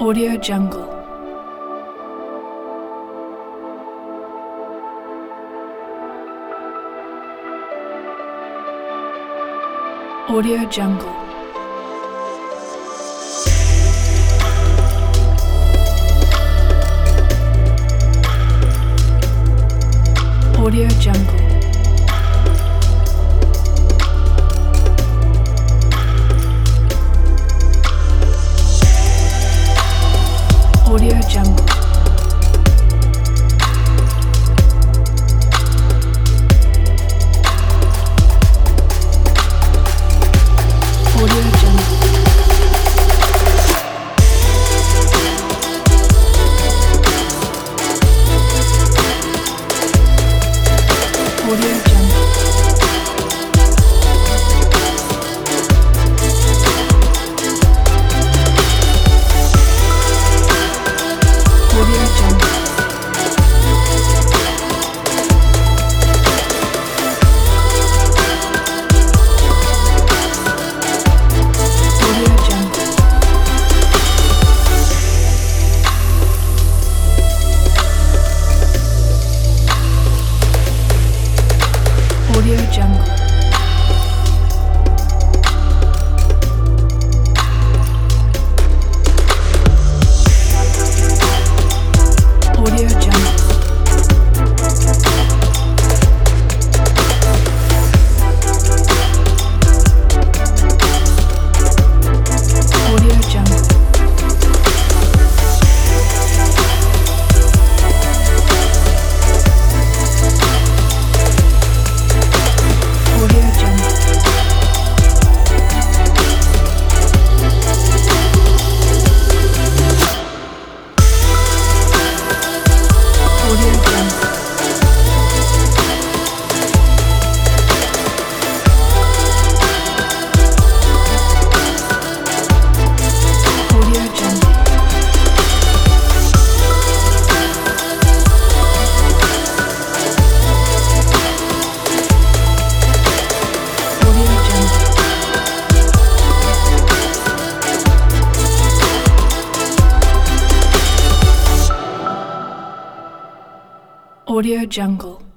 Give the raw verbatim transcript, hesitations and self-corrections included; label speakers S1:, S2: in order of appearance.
S1: Audio Jungle. Audio Jungle. Audio Jungle. Audio Jungle. Audio Jungle. Audio Jungle. Audio Jungle. Audio Jungle. Audio Jungle. Audio Jungle. Audio Jungle. Audio Jungle. Audio Jungle. Audio Jungle. Audio Jungle. Audio Jungle.